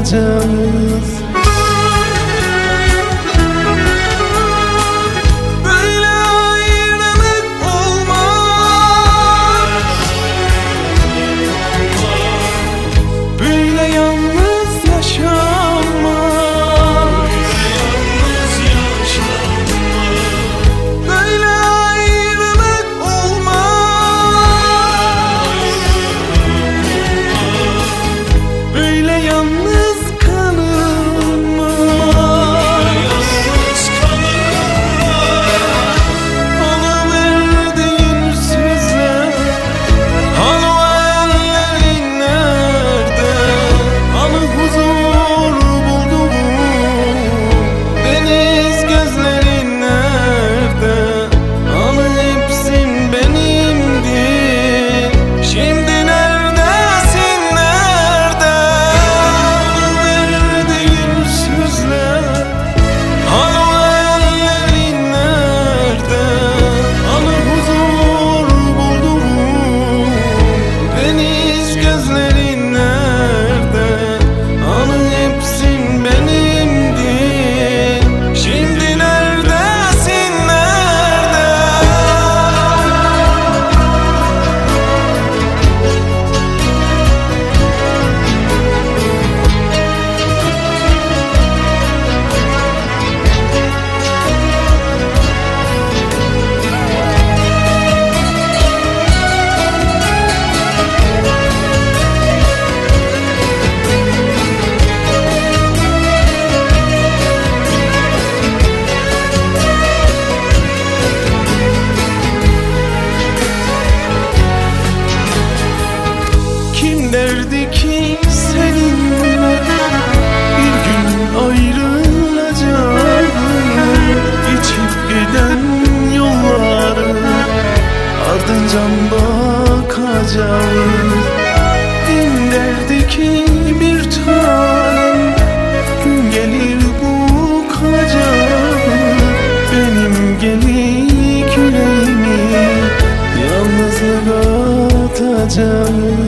atacağız. Böyle ayrılık olmaz, böyle yalnız yaşanmaz, böyle ayrılık olmaz, böyle yalnız kalınmaz. Alıverdiğin sözler, halı ellerin nerede? Halı huzur bulduğum deniz gözlerin nerede? Halı hepsin benimdi, şimdi neredesin, nerede? Alıverdiğin sözler, halı ellerin nerede? Halı huzur bulduğum deniz gözlerin nerede? Halı hepsin benimdi, şimdi neredesin, nerede? Kim derdi ki seninle bir gün ayrılacağız, geçip giden yolları ardıncan bakacağız. Kim derdi ki bir tanem gün gelir bu kalacak, benim gelik yüreğimi yalnızlığa atacağım.